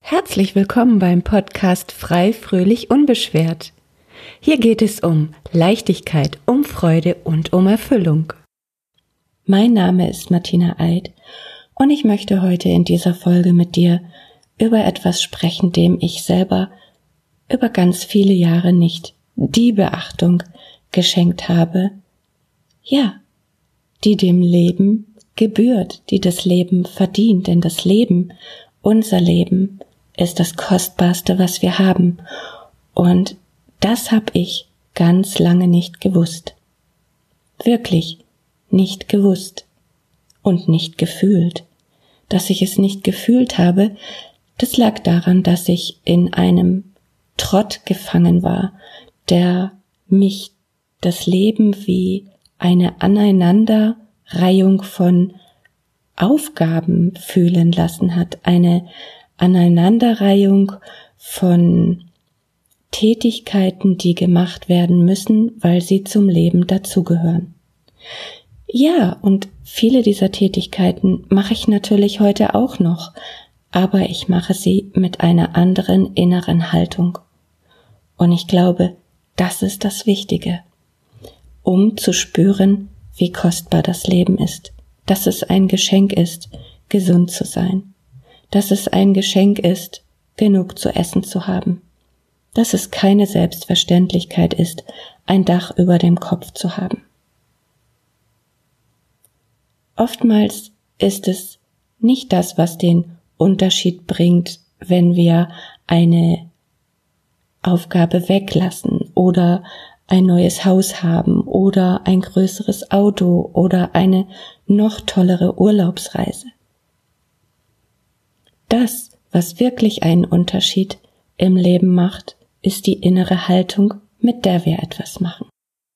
Herzlich willkommen beim Podcast Frei, Fröhlich, Unbeschwert. Hier geht es um Leichtigkeit, um Freude und um Erfüllung. Mein Name ist Martina Eid und ich möchte heute in dieser Folge mit dir über etwas sprechen, dem ich selber über ganz viele Jahre nicht die Beachtung geschenkt habe, die dem Leben gebührt, die das Leben verdient, denn das Leben, unser Leben, ist das Kostbarste, was wir haben. Und das habe ich ganz lange nicht gewusst. Wirklich nicht gewusst und nicht gefühlt. Dass ich es nicht gefühlt habe, das lag daran, dass ich in einem Trott gefangen war, der mich das Leben wie eine Aneinanderreihung von Aufgaben fühlen lassen hat, eine Aneinanderreihung von Tätigkeiten, die gemacht werden müssen, weil sie zum Leben dazugehören. Ja, und viele dieser Tätigkeiten mache ich natürlich heute auch noch, aber ich mache sie mit einer anderen inneren Haltung. Und ich glaube, das ist das Wichtige, um zu spüren, wie kostbar das Leben ist, dass es ein Geschenk ist, gesund zu sein, dass es ein Geschenk ist, genug zu essen zu haben, dass es keine Selbstverständlichkeit ist, ein Dach über dem Kopf zu haben. Oftmals ist es nicht das, was den Unterschied bringt, wenn wir eine Aufgabe weglassen oder ein neues Haus haben oder ein größeres Auto oder eine noch tollere Urlaubsreise. Das, was wirklich einen Unterschied im Leben macht, ist die innere Haltung, mit der wir etwas machen.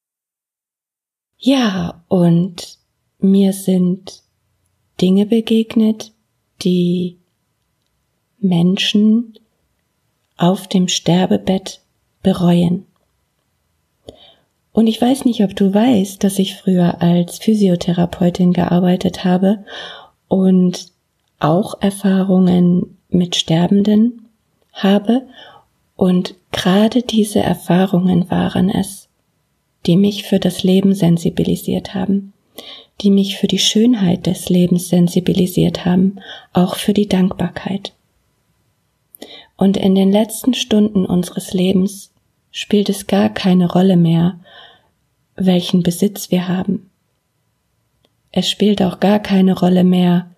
Ja, und mir sind Dinge begegnet, die Menschen auf dem Sterbebett bereuen. Und ich weiß nicht, ob du weißt, dass ich früher als Physiotherapeutin gearbeitet habe und auch Erfahrungen mit Sterbenden habe. Und gerade diese Erfahrungen waren es, die mich für das Leben sensibilisiert haben, die mich für die Schönheit des Lebens sensibilisiert haben, auch für die Dankbarkeit. Und in den letzten Stunden unseres Lebens spielt es gar keine Rolle mehr, welchen Besitz wir haben. Es spielt auch gar keine Rolle mehr,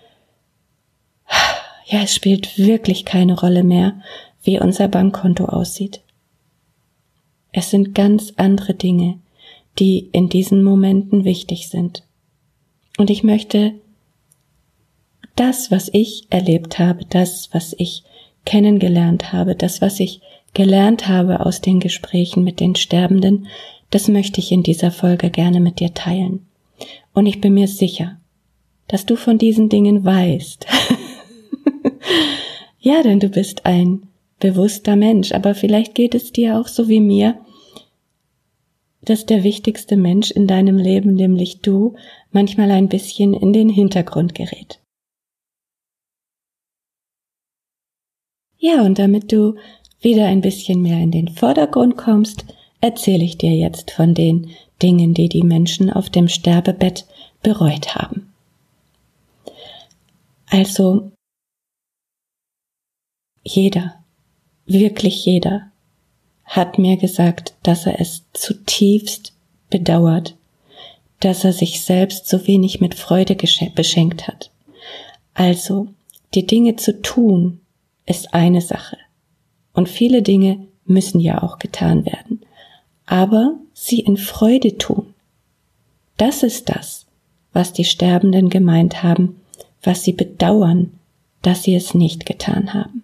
es spielt wirklich keine Rolle mehr, wie unser Bankkonto aussieht. Es sind ganz andere Dinge, die in diesen Momenten wichtig sind. Und ich möchte das, was ich erlebt habe, das, was ich kennengelernt habe, das, was ich gelernt habe aus den Gesprächen mit den Sterbenden, das möchte ich in dieser Folge gerne mit dir teilen. Und ich bin mir sicher, dass du von diesen Dingen weißt. Ja, denn du bist ein bewusster Mensch, aber vielleicht geht es dir auch so wie mir, dass der wichtigste Mensch in deinem Leben, nämlich du, manchmal ein bisschen in den Hintergrund gerät. Ja, und damit du wieder ein bisschen mehr in den Vordergrund kommst, erzähle ich dir jetzt von den Dingen, die die Menschen auf dem Sterbebett bereut haben. Also, jeder, wirklich jeder, hat mir gesagt, dass er es zutiefst bedauert, dass er sich selbst so wenig mit Freude beschenkt hat. Also, die Dinge zu tun, ist eine Sache. Und viele Dinge müssen ja auch getan werden. Aber sie in Freude tun. Das ist das, was die Sterbenden gemeint haben, was sie bedauern, dass sie es nicht getan haben.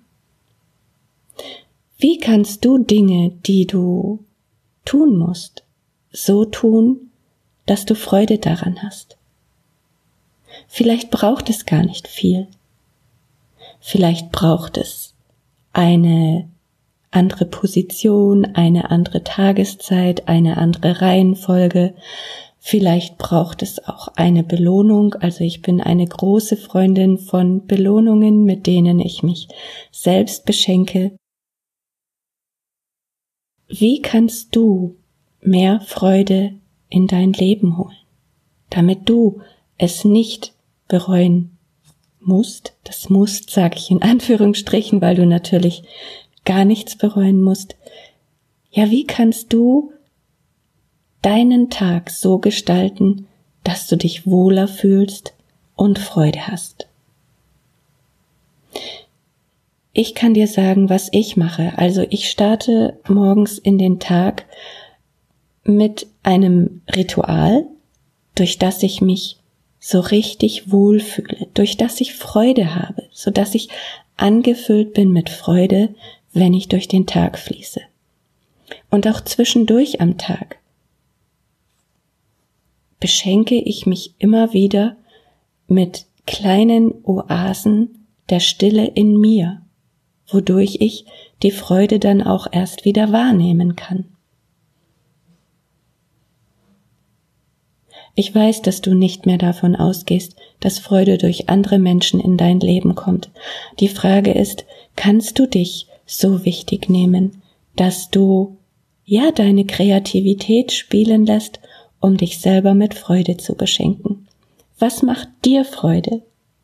Wie kannst du Dinge, die du tun musst, so tun, dass du Freude daran hast? Vielleicht braucht es gar nicht viel. Vielleicht braucht es eine andere Position, eine andere Tageszeit, eine andere Reihenfolge. Vielleicht braucht es auch eine Belohnung. Also ich bin eine große Freundin von Belohnungen, mit denen ich mich selbst beschenke. Wie kannst du mehr Freude in dein Leben holen, damit du es nicht bereuen musst? Das musst sage ich in Anführungsstrichen, weil du natürlich gar nichts bereuen musst. Ja, wie kannst du deinen Tag so gestalten, dass du dich wohler fühlst und Freude hast? Ich kann dir sagen, was ich mache. Also ich starte morgens in den Tag mit einem Ritual, durch das ich mich so richtig wohlfühle, durch das ich Freude habe, so dass ich angefüllt bin mit Freude, wenn ich durch den Tag fließe. Und auch zwischendurch am Tag beschenke ich mich immer wieder mit kleinen Oasen der Stille in mir, wodurch ich die Freude dann auch erst wieder wahrnehmen kann. Ich weiß, dass du nicht mehr davon ausgehst, dass Freude durch andere Menschen in dein Leben kommt. Die Frage ist, kannst du dich so wichtig nehmen, dass du deine Kreativität spielen lässt, um dich selber mit Freude zu beschenken? Was macht dir Freude?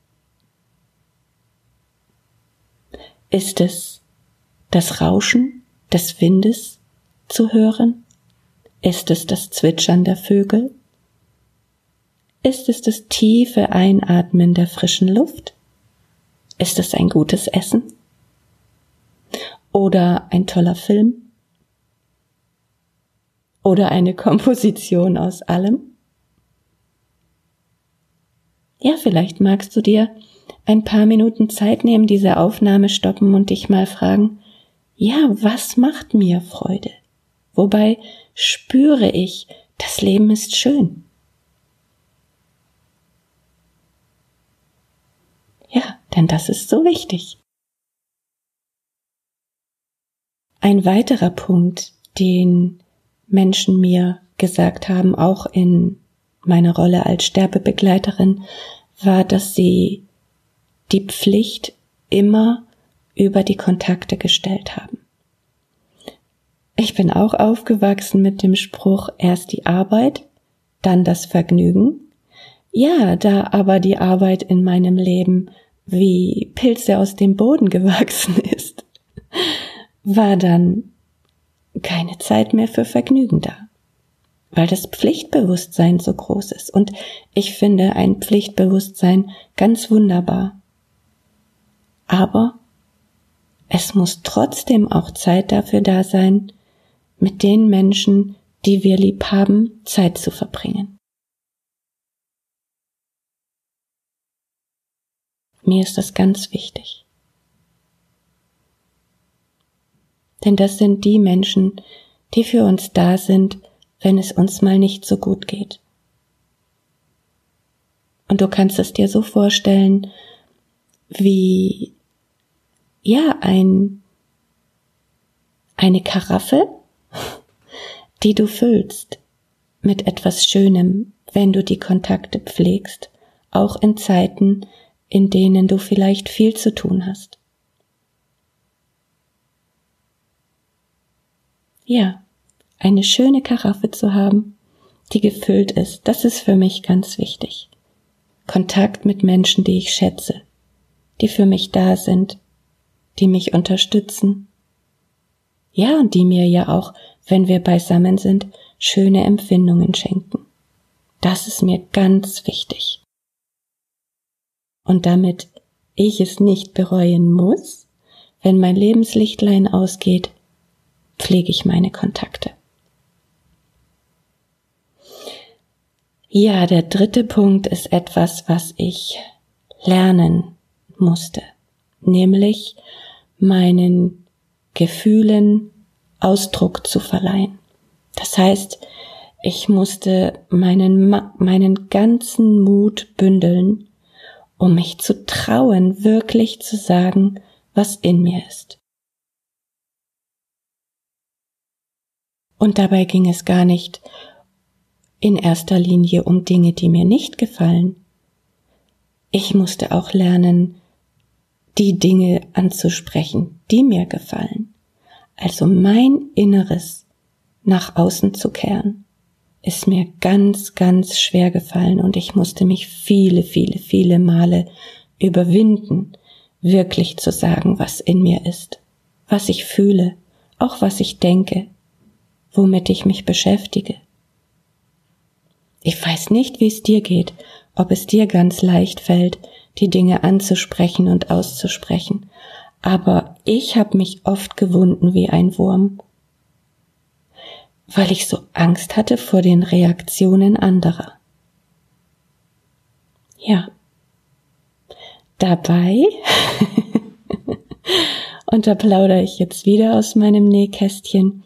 Ist es das Rauschen des Windes zu hören? Ist es das Zwitschern der Vögel? Ist es das tiefe Einatmen der frischen Luft? Ist es ein gutes Essen? Oder ein toller Film? Oder eine Komposition aus allem? Ja, vielleicht magst du dir ein paar Minuten Zeit nehmen, diese Aufnahme stoppen und dich mal fragen, ja, was macht mir Freude? Wobei spüre ich, das Leben ist schön? Ja, denn das ist so wichtig. Ein weiterer Punkt, den Menschen mir gesagt haben, auch in meiner Rolle als Sterbebegleiterin, war, dass sie die Pflicht immer über die Kontakte gestellt haben. Ich bin auch aufgewachsen mit dem Spruch, erst die Arbeit, dann das Vergnügen. Ja, da aber die Arbeit in meinem Leben wie Pilze aus dem Boden gewachsen ist, war dann keine Zeit mehr für Vergnügen da, weil das Pflichtbewusstsein so groß ist. Und ich finde ein Pflichtbewusstsein ganz wunderbar. Aber es muss trotzdem auch Zeit dafür da sein, mit den Menschen, die wir lieb haben, Zeit zu verbringen. Mir ist das ganz wichtig. Denn das sind die Menschen, die für uns da sind, wenn es uns mal nicht so gut geht. Und du kannst es dir so vorstellen, wie eine Karaffe, die du füllst mit etwas Schönem, wenn du die Kontakte pflegst, auch in Zeiten, in denen du vielleicht viel zu tun hast. Ja, eine schöne Karaffe zu haben, die gefüllt ist, das ist für mich ganz wichtig. Kontakt mit Menschen, die ich schätze, die für mich da sind, die mich unterstützen. Ja, und die mir ja auch, wenn wir beisammen sind, schöne Empfindungen schenken. Das ist mir ganz wichtig. Und damit ich es nicht bereuen muss, wenn mein Lebenslichtlein ausgeht, pflege ich meine Kontakte. Ja, der dritte Punkt ist etwas, was ich lernen musste, nämlich meinen Gefühlen Ausdruck zu verleihen. Das heißt, ich musste meinen ganzen Mut bündeln, um mich zu trauen, wirklich zu sagen, was in mir ist. Und dabei ging es gar nicht in erster Linie um Dinge, die mir nicht gefallen. Ich musste auch lernen, die Dinge anzusprechen, die mir gefallen. Also mein Inneres nach außen zu kehren, ist mir ganz, ganz schwer gefallen und ich musste mich viele Male überwinden, wirklich zu sagen, was in mir ist, was ich fühle, auch was ich denke, womit ich mich beschäftige. Ich weiß nicht, wie es dir geht, ob es dir ganz leicht fällt, die Dinge anzusprechen und auszusprechen, aber ich habe mich oft gewunden wie ein Wurm, weil ich so Angst hatte vor den Reaktionen anderer. Ja, dabei, und da plaudere ich jetzt wieder aus meinem Nähkästchen,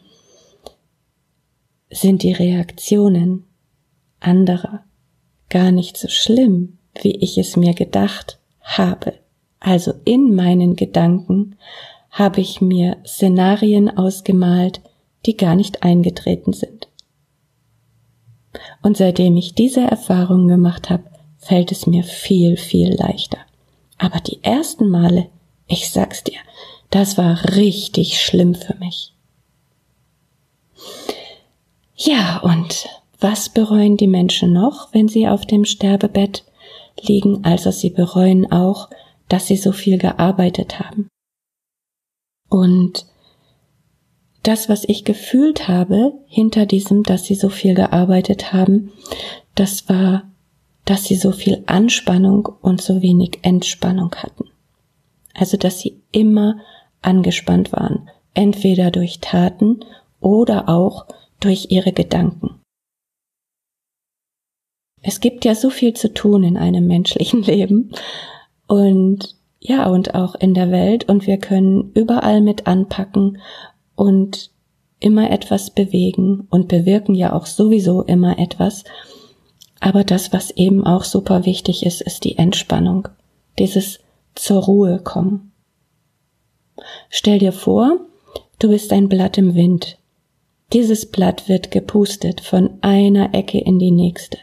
sind die Reaktionen anderer gar nicht so schlimm, wie ich es mir gedacht habe. Also in meinen Gedanken habe ich mir Szenarien ausgemalt, die gar nicht eingetreten sind. Und seitdem ich diese Erfahrung gemacht habe, fällt es mir viel leichter. Aber die ersten Male, ich sag's dir, das war richtig schlimm für mich. Ja, und was bereuen die Menschen noch, wenn sie auf dem Sterbebett liegen? Also sie bereuen auch, dass sie so viel gearbeitet haben. Und das, was ich gefühlt habe hinter diesem, dass sie so viel gearbeitet haben, das war, dass sie so viel Anspannung und so wenig Entspannung hatten. Also, dass sie immer angespannt waren, entweder durch Taten oder auch durch ihre Gedanken. Es gibt ja so viel zu tun in einem menschlichen Leben und ja, und auch in der Welt, und wir können überall mit anpacken und immer etwas bewegen und bewirken ja auch sowieso immer etwas. Aber das, was eben auch super wichtig ist, ist die Entspannung, dieses zur Ruhe kommen. Stell dir vor, du bist ein Blatt im Wind. Dieses Blatt wird gepustet von einer Ecke in die nächste,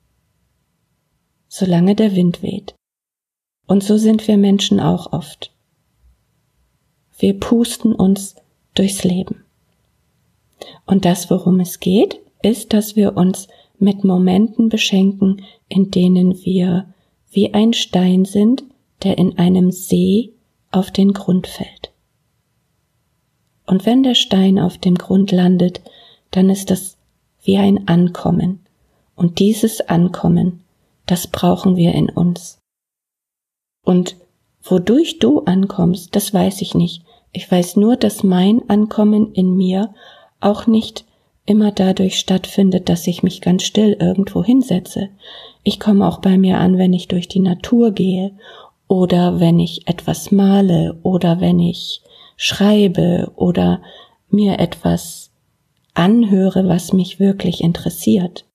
solange der Wind weht. Und so sind wir Menschen auch oft. Wir pusten uns durchs Leben. Und das, worum es geht, ist, dass wir uns mit Momenten beschenken, in denen wir wie ein Stein sind, der in einem See auf den Grund fällt. Und wenn der Stein auf dem Grund landet, dann ist das wie ein Ankommen. Und dieses Ankommen, das brauchen wir in uns. Und wodurch du ankommst, das weiß ich nicht. Ich weiß nur, dass mein Ankommen in mir auch nicht immer dadurch stattfindet, dass ich mich ganz still irgendwo hinsetze. Ich komme auch bei mir an, wenn ich durch die Natur gehe oder wenn ich etwas male oder wenn ich schreibe oder mir etwas anhöre, was mich wirklich interessiert.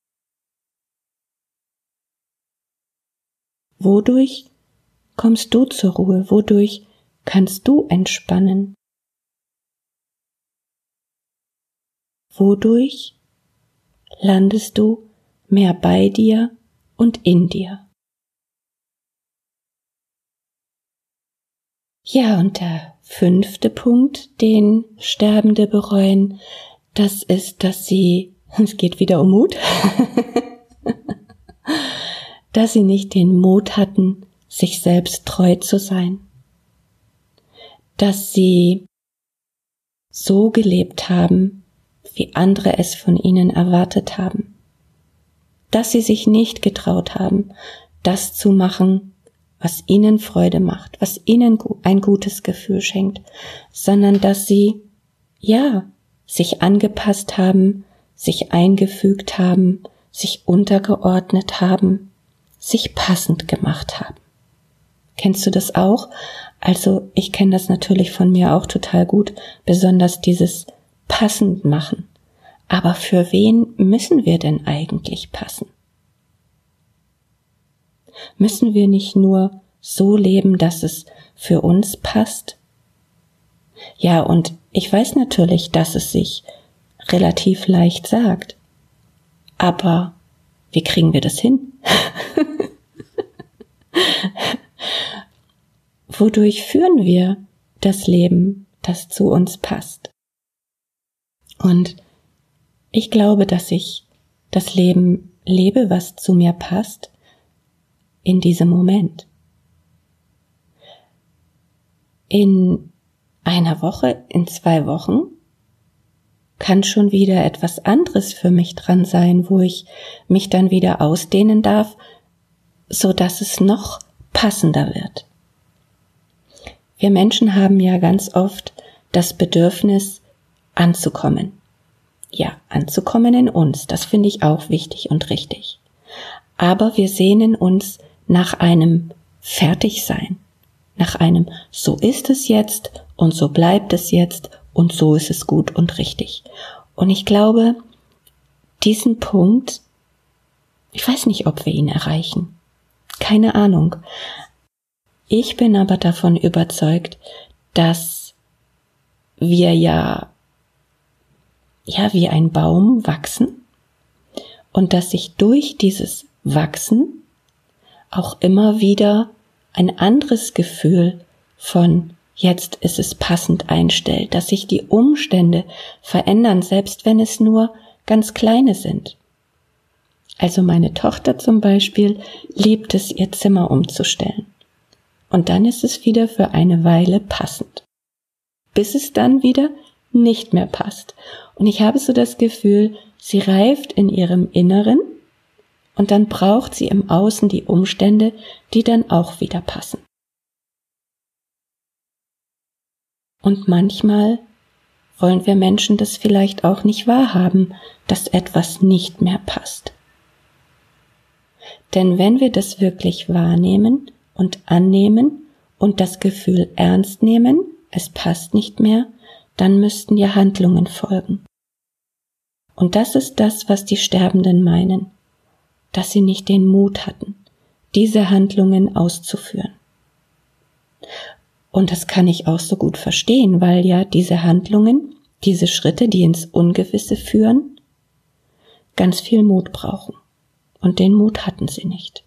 Wodurch kommst du zur Ruhe? Wodurch kannst du entspannen? Wodurch landest du mehr bei dir und in dir? Ja, und der 5. Punkt, den Sterbende bereuen, das ist, dass sie, es geht wieder um Mut, dass sie nicht den Mut hatten, sich selbst treu zu sein. Dass sie so gelebt haben, wie andere es von ihnen erwartet haben. Dass sie sich nicht getraut haben, das zu machen, was ihnen Freude macht, was ihnen ein gutes Gefühl schenkt, sondern dass sie, sich angepasst haben, sich eingefügt haben, sich untergeordnet haben, sich passend gemacht haben. Kennst du das auch? Also ich kenne das natürlich von mir auch total gut, besonders dieses passend machen. Aber für wen müssen wir denn eigentlich passen? Müssen wir nicht nur so leben, dass es für uns passt? Ja, und ich weiß natürlich, dass es sich relativ leicht sagt. Aber wie kriegen wir das hin? Wodurch führen wir das Leben, das zu uns passt? Und ich glaube, dass ich das Leben lebe, was zu mir passt, in diesem Moment. In einer Woche, in 2 Wochen kann schon wieder etwas anderes für mich dran sein, wo ich mich dann wieder ausdehnen darf, so dass es noch passender wird. Wir Menschen haben ja ganz oft das Bedürfnis, anzukommen. Ja, anzukommen in uns, das finde ich auch wichtig und richtig. Aber wir sehnen uns nach einem Fertigsein, nach einem so ist es jetzt und so bleibt es jetzt und so ist es gut und richtig. Und ich glaube, diesen Punkt, ich weiß nicht, ob wir ihn erreichen. Keine Ahnung. Ich bin aber davon überzeugt, dass wir ja wie ein Baum wachsen und dass sich durch dieses Wachsen auch immer wieder ein anderes Gefühl von jetzt ist es passend einstellt, dass sich die Umstände verändern, selbst wenn es nur ganz kleine sind. Also meine Tochter zum Beispiel liebt es, ihr Zimmer umzustellen. Und dann ist es wieder für eine Weile passend, bis es dann wieder nicht mehr passt. Und ich habe so das Gefühl, sie reift in ihrem Inneren und dann braucht sie im Außen die Umstände, die dann auch wieder passen. Und manchmal wollen wir Menschen das vielleicht auch nicht wahrhaben, dass etwas nicht mehr passt. Denn wenn wir das wirklich wahrnehmen und annehmen und das Gefühl ernst nehmen, es passt nicht mehr, dann müssten ja Handlungen folgen. Und das ist das, was die Sterbenden meinen, dass sie nicht den Mut hatten, diese Handlungen auszuführen. Und das kann ich auch so gut verstehen, weil ja diese Handlungen, diese Schritte, die ins Ungewisse führen, ganz viel Mut brauchen. Und den Mut hatten sie nicht.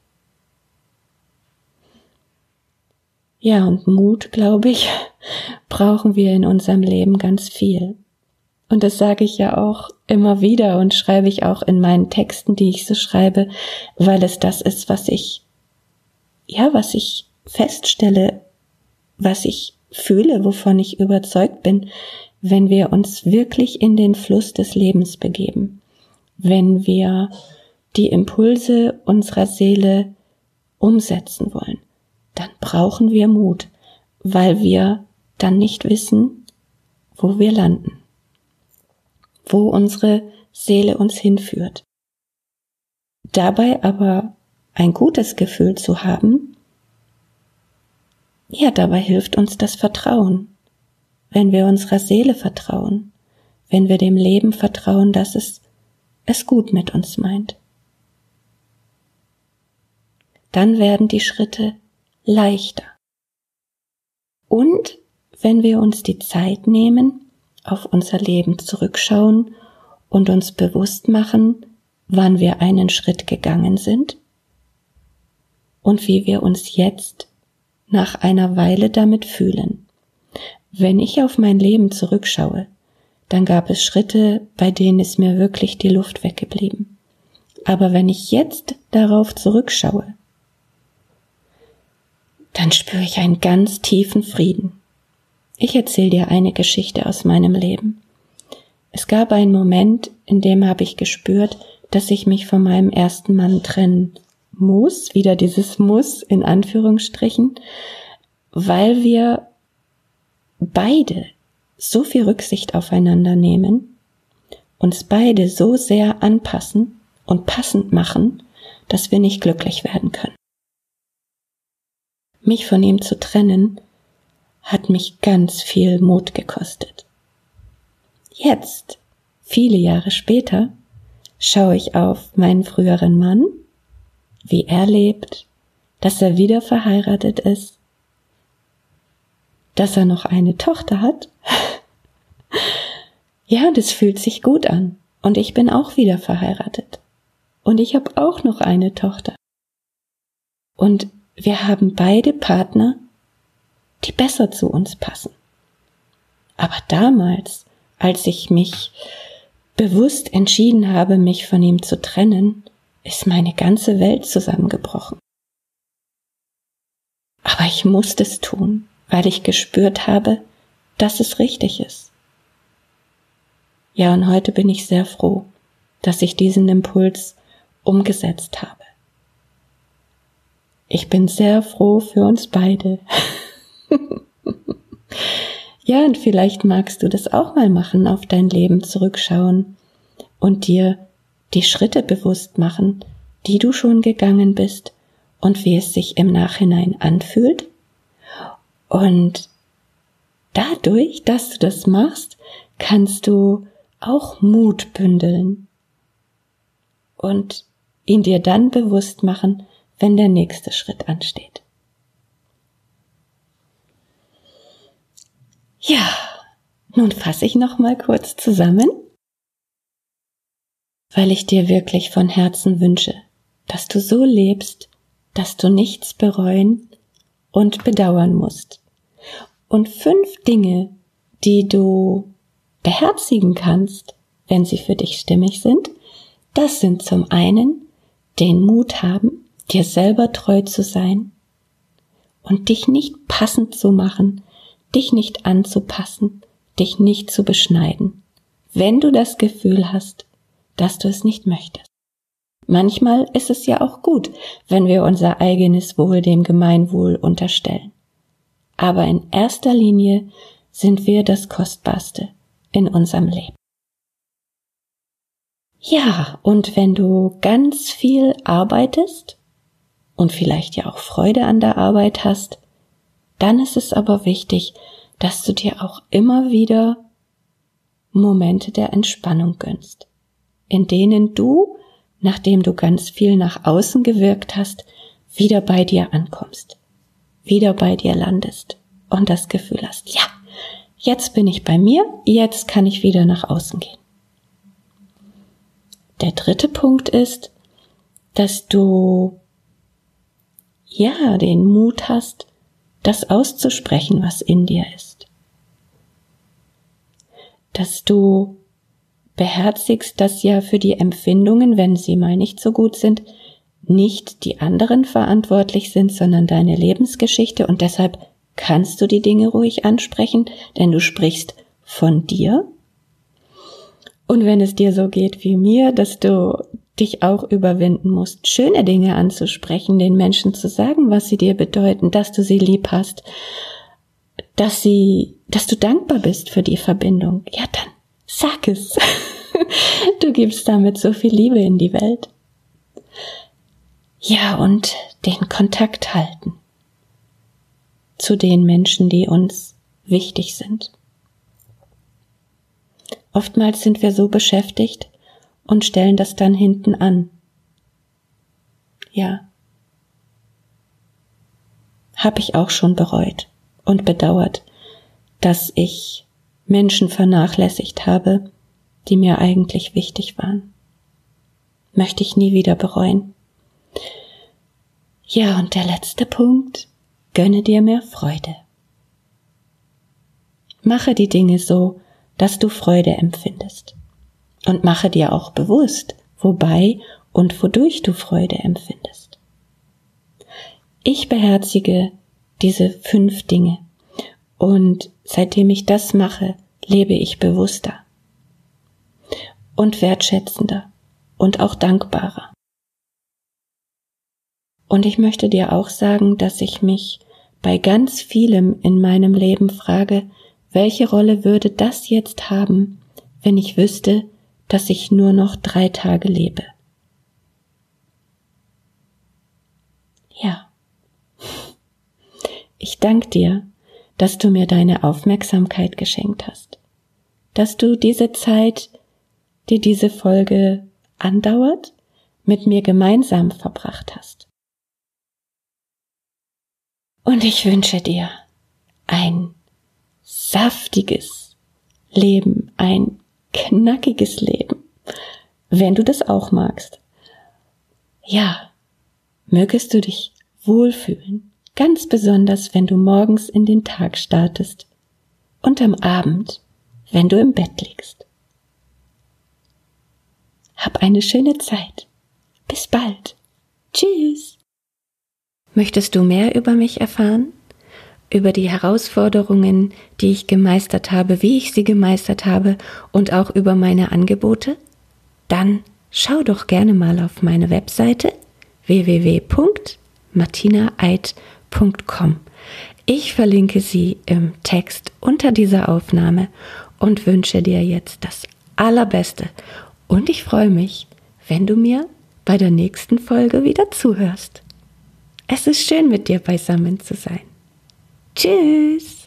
Ja, und Mut, glaube ich, brauchen wir in unserem Leben ganz viel. Und das sage ich ja auch immer wieder und schreibe ich auch in meinen Texten, die ich so schreibe, weil es das ist, was ich feststelle, was ich fühle, wovon ich überzeugt bin, wenn wir uns wirklich in den Fluss des Lebens begeben, wenn wir die Impulse unserer Seele umsetzen wollen, dann brauchen wir Mut, weil wir dann nicht wissen, wo wir landen, wo unsere Seele uns hinführt. Dabei aber ein gutes Gefühl zu haben, ja, dabei hilft uns das Vertrauen. Wenn wir unserer Seele vertrauen, wenn wir dem Leben vertrauen, dass es gut mit uns meint. Dann werden die Schritte leichter. Und wenn wir uns die Zeit nehmen, auf unser Leben zurückschauen und uns bewusst machen, wann wir einen Schritt gegangen sind und wie wir uns jetzt nach einer Weile damit fühlen. Wenn ich auf mein Leben zurückschaue, dann gab es Schritte, bei denen ist mir wirklich die Luft weggeblieben. Aber wenn ich jetzt darauf zurückschaue, dann spüre ich einen ganz tiefen Frieden. Ich erzähle dir eine Geschichte aus meinem Leben. Es gab einen Moment, in dem habe ich gespürt, dass ich mich von meinem ersten Mann trennen muss, wieder dieses Muss in Anführungsstrichen, weil wir beide so viel Rücksicht aufeinander nehmen, uns beide so sehr anpassen und passend machen, dass wir nicht glücklich werden können. Mich von ihm zu trennen, hat mich ganz viel Mut gekostet. Jetzt, viele Jahre später, schaue ich auf meinen früheren Mann, wie er lebt, dass er wieder verheiratet ist, dass er noch eine Tochter hat. Ja, das fühlt sich gut an. Und ich bin auch wieder verheiratet. Und ich habe auch noch eine Tochter. Und wir haben beide Partner, die besser zu uns passen. Aber damals, als ich mich bewusst entschieden habe, mich von ihm zu trennen, ist meine ganze Welt zusammengebrochen. Aber ich musste es tun, weil ich gespürt habe, dass es richtig ist. Ja, und heute bin ich sehr froh, dass ich diesen Impuls umgesetzt habe. Ich bin sehr froh für uns beide. Ja, und vielleicht magst du das auch mal machen, auf dein Leben zurückschauen und dir die Schritte bewusst machen, die du schon gegangen bist und wie es sich im Nachhinein anfühlt. Und dadurch, dass du das machst, kannst du auch Mut bündeln und ihn dir dann bewusst machen, wenn der nächste Schritt ansteht. Ja, nun fasse ich noch mal kurz zusammen, weil ich dir wirklich von Herzen wünsche, dass du so lebst, dass du nichts bereuen und bedauern musst. Und 5 Dinge, die du beherzigen kannst, wenn sie für dich stimmig sind, das sind zum einen den Mut haben, dir selber treu zu sein und dich nicht passend zu machen, dich nicht anzupassen, dich nicht zu beschneiden, wenn du das Gefühl hast, dass du es nicht möchtest. Manchmal ist es ja auch gut, wenn wir unser eigenes Wohl dem Gemeinwohl unterstellen. Aber in erster Linie sind wir das Kostbarste in unserem Leben. Ja, und wenn du ganz viel arbeitest und vielleicht ja auch Freude an der Arbeit hast, dann ist es aber wichtig, dass du dir auch immer wieder Momente der Entspannung gönnst, in denen du, nachdem du ganz viel nach außen gewirkt hast, wieder bei dir ankommst, wieder bei dir landest und das Gefühl hast, ja, jetzt bin ich bei mir, jetzt kann ich wieder nach außen gehen. Der 3. Punkt ist, dass du den Mut hast, das auszusprechen, was in dir ist. Dass du beherzigst, dass ja für die Empfindungen, wenn sie mal nicht so gut sind, nicht die anderen verantwortlich sind, sondern deine Lebensgeschichte, und deshalb kannst du die Dinge ruhig ansprechen, denn du sprichst von dir. Und wenn es dir so geht wie mir, dass du dich auch überwinden musst, schöne Dinge anzusprechen, den Menschen zu sagen, was sie dir bedeuten, dass du sie lieb hast, dass du dankbar bist für die Verbindung, ja dann sag es. Du gibst damit so viel Liebe in die Welt. Ja, und den Kontakt halten zu den Menschen, die uns wichtig sind. Oftmals sind wir so beschäftigt und stellen das dann hinten an. Ja, habe ich auch schon bereut und bedauert, dass ich Menschen vernachlässigt habe, die mir eigentlich wichtig waren. Möchte ich nie wieder bereuen. Ja, und der letzte Punkt, gönne dir mehr Freude. Mache die Dinge so, dass du Freude empfindest. Und mache dir auch bewusst, wobei und wodurch du Freude empfindest. Ich beherzige diese 5 Dinge. Und seitdem ich das mache, lebe ich bewusster und wertschätzender und auch dankbarer. Und ich möchte dir auch sagen, dass ich mich bei ganz vielem in meinem Leben frage, welche Rolle würde das jetzt haben, wenn ich wüsste, dass ich nur noch 3 Tage lebe? Ja. Ich danke dir, dass du mir deine Aufmerksamkeit geschenkt hast, dass du diese Zeit, die diese Folge andauert, mit mir gemeinsam verbracht hast. Und ich wünsche dir ein saftiges Leben, ein knackiges Leben, wenn du das auch magst. Ja, mögest du dich wohlfühlen, ganz besonders, wenn du morgens in den Tag startest und am Abend, wenn du im Bett liegst. Hab eine schöne Zeit. Bis bald. Tschüss. Möchtest du mehr über mich erfahren? Über die Herausforderungen, die ich gemeistert habe, wie ich sie gemeistert habe und auch über meine Angebote? Dann schau doch gerne mal auf meine Webseite www.martinaeid.com. Ich verlinke sie im Text unter dieser Aufnahme und wünsche dir jetzt das Allerbeste. Und ich freue mich, wenn du mir bei der nächsten Folge wieder zuhörst. Es ist schön, mit dir beisammen zu sein. Tschüss!